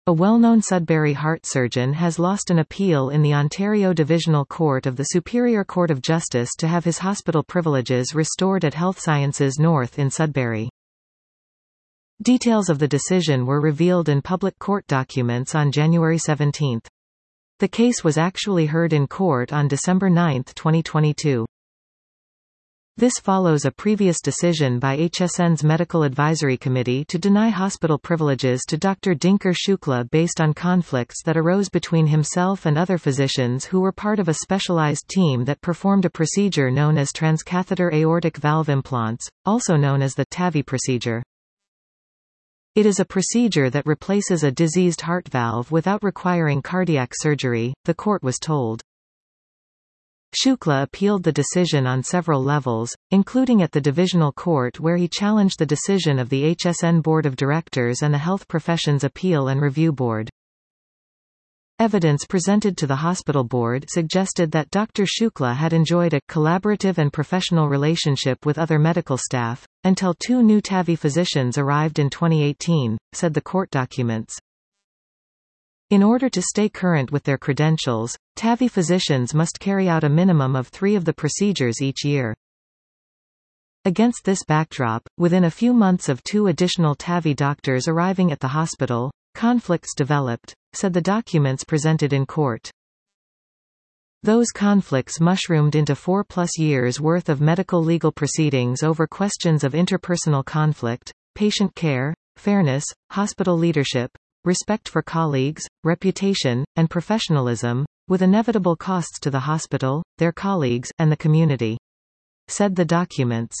A well-known Sudbury heart surgeon has lost an appeal in the Ontario Divisional Court of the Superior Court of Justice to have his hospital privileges restored at Health Sciences North in Sudbury. Details of the decision were revealed in public court documents on January 17. The case was actually heard in court on December 9, 2022. This follows a previous decision by HSN's Medical Advisory Committee to deny hospital privileges to Dr. Dinker Shukla based on conflicts that arose between himself and other physicians who were part of a specialized team that performed a procedure known as transcatheter aortic valve implants, also known as the TAVI procedure. It is a procedure that replaces a diseased heart valve without requiring cardiac surgery, the court was told. Shukla appealed the decision on several levels, including at the Divisional Court where he challenged the decision of the HSN Board of Directors and the Health Professions Appeal and Review Board. Evidence presented to the hospital board suggested that Dr. Shukla had enjoyed a collaborative and professional relationship with other medical staff, until two new TAVI physicians arrived in 2018, said the court documents. In order to stay current with their credentials, TAVI physicians must carry out a minimum of 3 of the procedures each year. Against this backdrop, within a few months of 2 additional TAVI doctors arriving at the hospital, conflicts developed, said the documents presented in court. Those conflicts mushroomed into 4+ years' worth of medical legal proceedings over questions of interpersonal conflict, patient care, fairness, hospital leadership, respect for colleagues, reputation, and professionalism, with inevitable costs to the hospital, their colleagues, and the community, said the documents.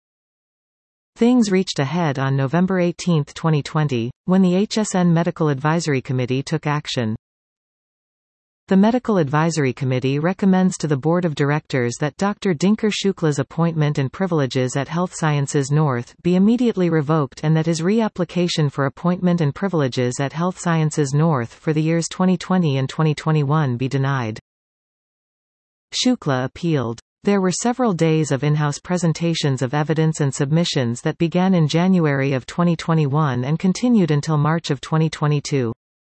Things reached a head on November 18, 2020, when the HSN Medical Advisory Committee took action. The Medical Advisory Committee recommends to the Board of Directors that Dr. Dinker Shukla's appointment and privileges at Health Sciences North be immediately revoked and that his reapplication for appointment and privileges at Health Sciences North for the years 2020 and 2021 be denied. Shukla appealed. There were several days of in-house presentations of evidence and submissions that began in January of 2021 and continued until March of 2022.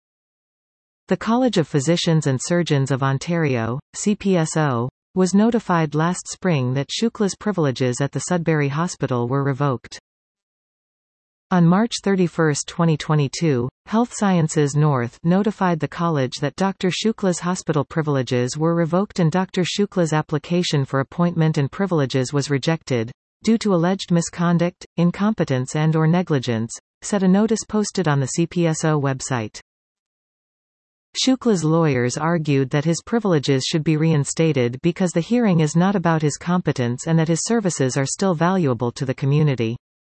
The College of Physicians and Surgeons of Ontario, CPSO, was notified last spring that Shukla's privileges at the Sudbury Hospital were revoked. On March 31, 2022, Health Sciences North notified the college that Dr. Shukla's hospital privileges were revoked and Dr. Shukla's application for appointment and privileges was rejected, due to alleged misconduct, incompetence and/or negligence, said a notice posted on the CPSO website. Shukla's lawyers argued that his privileges should be reinstated because the hearing is not about his competence and that his services are still valuable to the community.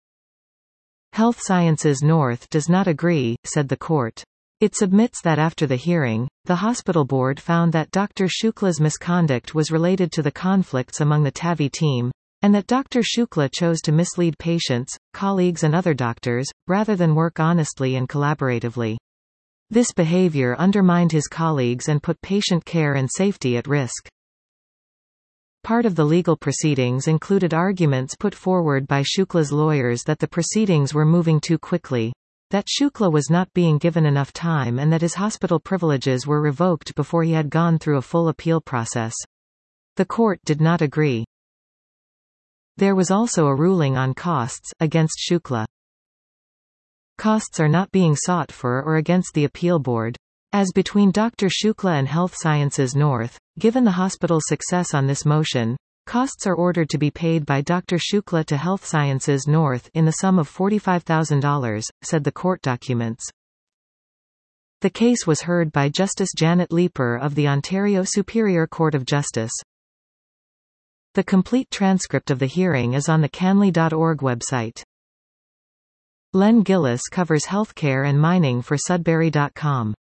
Health Sciences North does not agree, said the court. It submits that after the hearing, the hospital board found that Dr. Shukla's misconduct was related to the conflicts among the TAVI team, and that Dr. Shukla chose to mislead patients, colleagues and other doctors, rather than work honestly and collaboratively. This behavior undermined his colleagues and put patient care and safety at risk. Part of the legal proceedings included arguments put forward by Shukla's lawyers that the proceedings were moving too quickly, that Shukla was not being given enough time and that his hospital privileges were revoked before he had gone through a full appeal process. The court did not agree. There was also a ruling on costs, against Shukla. Costs are not being sought for or against the appeal board. As between Dr. Shukla and Health Sciences North, given the hospital's success on this motion, costs are ordered to be paid by Dr. Shukla to Health Sciences North in the sum of $45,000, said the court documents. The case was heard by Justice Janet Leeper of the Ontario Superior Court of Justice. The complete transcript of the hearing is on the canley.org website. Len Gillis covers healthcare and mining for Sudbury.com.